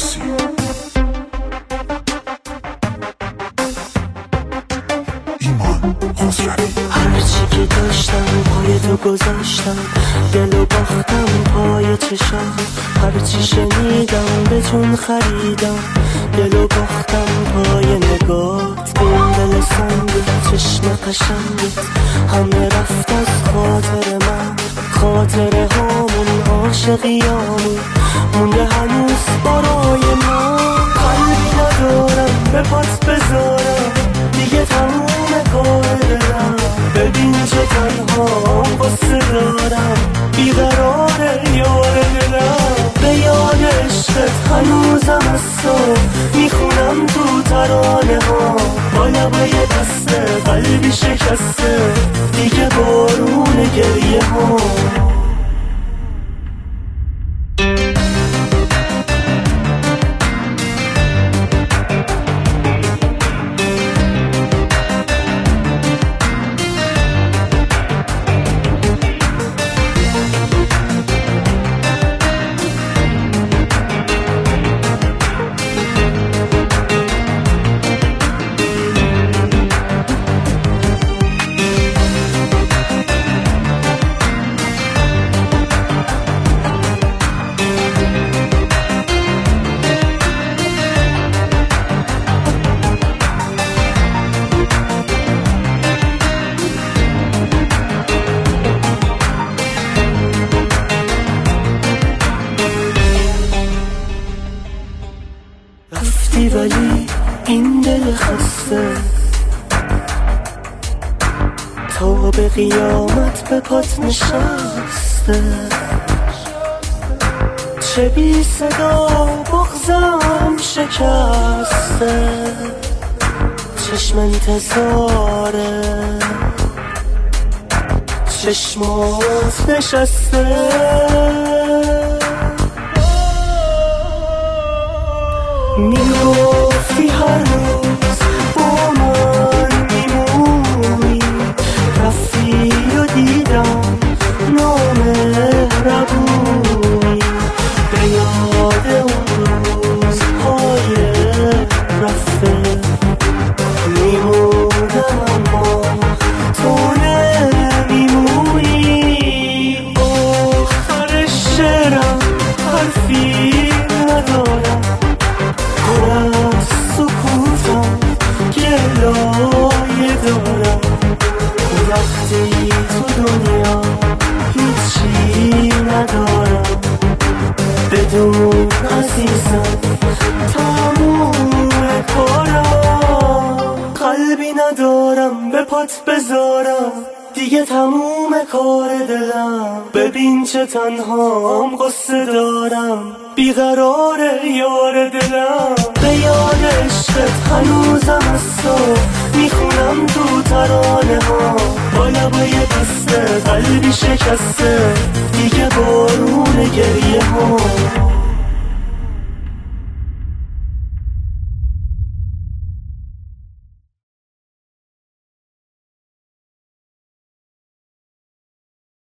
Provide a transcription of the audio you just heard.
عباسی. ایمان خسروی. هرچی که داشتم پای تو گذاشتم، دل و باختم پای چشم. هرچی شنیدم به جون خریدم، دل و باختم پای نگات. این دل سنگت، چشم قشنگت، همه رفت از خاطر من. خاطره هامون، عاشقیامون مونده هنوز برای من. قلبی ندارم به پات بذارم، دیگه تموم کار دلم. ببین چه تنهام قصه دارم، بیقراره یار دلم. به یاد عشقت هنوزم از تو میخونم تو ترانه ها. با لبای دسته قلبی شکسته، دیگه بارون گریه ها. رفتی ولی این دل خسته تا به قیامت به پات نشسته. چه بی صدا بغضم شکسته، چشم انتظاره چشمات نشسته. میگفتی هر روز با من میمونی، رفتی و دیدم نامهربونی. به یاد اون روزهای رفته میمونم، اما تو نمیمونی. آخر شعرم حرفی ندارم، از سکوتم گلایه دارم. وقتی تو دنیا هیچی ندارم، بدون عزیزم تموم کارم. قلبی ندارم به پات بذارم، دیگه تموم کار دلم. ببین چه تنهام قصه دارم، بیقراره یار دلم. به یاد عشقت هنوزم از تو میخونم تو ترانه ها. با لبای دسته قلبی شکسته، دیگه بارون گریه ها.